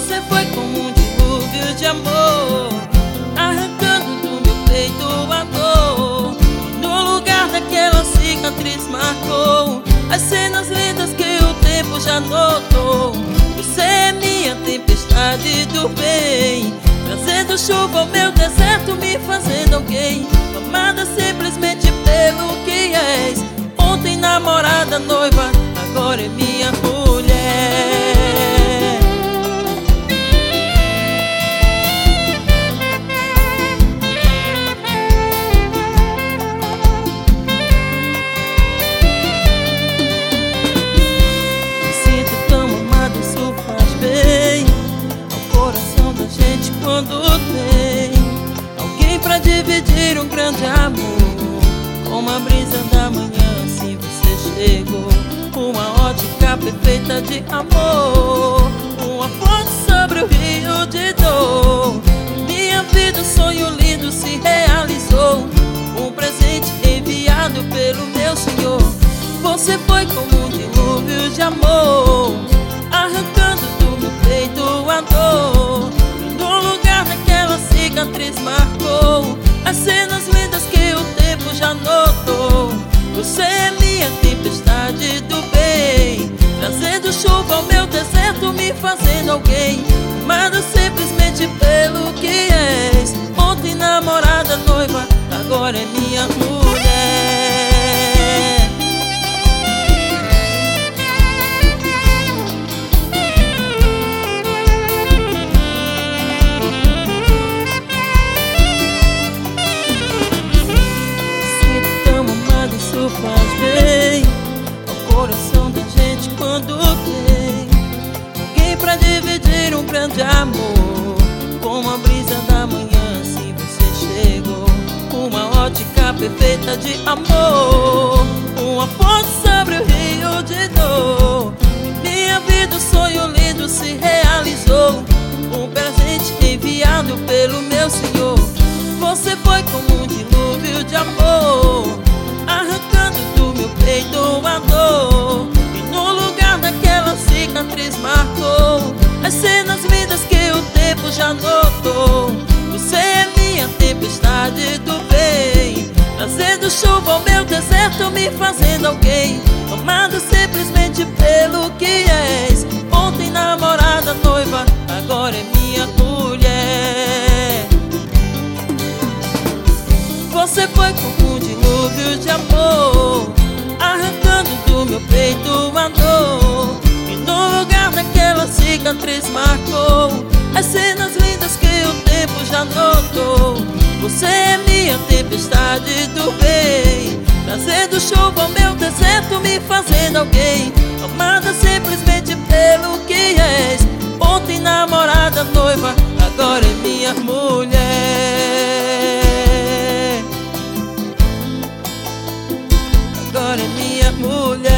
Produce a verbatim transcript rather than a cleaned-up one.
Você foi como um dilúvio de amor, arrancando do meu peito a dor. No lugar daquela cicatriz marcou as cenas lindas que o tempo já notou. Você é minha tempestade do bem, trazendo chuva ao meu deserto, me fazendo alguém. Amada simplesmente pelo que és. Ontem namorada, noiva, agora é minha mulher. Me sinto tão amado, isso faz bem ao coração da gente quando tem alguém pra dividir um grande amor. Como a brisa da manhã, assim você chegou, uma ótica perfeita de amor, uma fonte sobre o rio de dor. Minha vida, um sonho lindo se realizou, um presente enviado pelo meu Senhor. Você foi como um dilúvio de amor, arrancando do meu peito a dor. No lugar daquela cicatriz marcou as cenas lindas que o tempo já notou. Você é minha tempestade do bem, trazendo chuva ao meu deserto, me fazendo alguém. Amada simplesmente pelo que és. Ontem namorada, noiva, agora é minha mulher. Isso faz bem ao coração da gente quando tem alguém pra dividir um grande amor. Como a brisa da manhã, assim você chegou, uma ótica perfeita de amor, uma fonte sobre o rio de dor. Minha vida, um sonho lindo se realizou, um presente enviado pelo meu Senhor. Você foi como um dilúvio de amor, arrancando do meu peito a dor. E no lugar daquela cicatriz marcou as cenas lindas que o tempo já notou. Você é minha tempestade do bem, trazendo chuva ao meu deserto, me fazendo alguém. Amada simplesmente pelo que és. Ontem namorada, noiva, agora é minha mulher. Você foi como um dilúvio de amor, arrancando do meu peito a dor. E no lugar daquela cicatriz marcou as cenas lindas que o tempo já notou. Você é minha tempestade do bem, trazendo chuva ao meu deserto, me fazendo alguém. Amada simplesmente pelo que és. Ontem namorada, noiva, agora é minha mulher. Agora é minha mulher.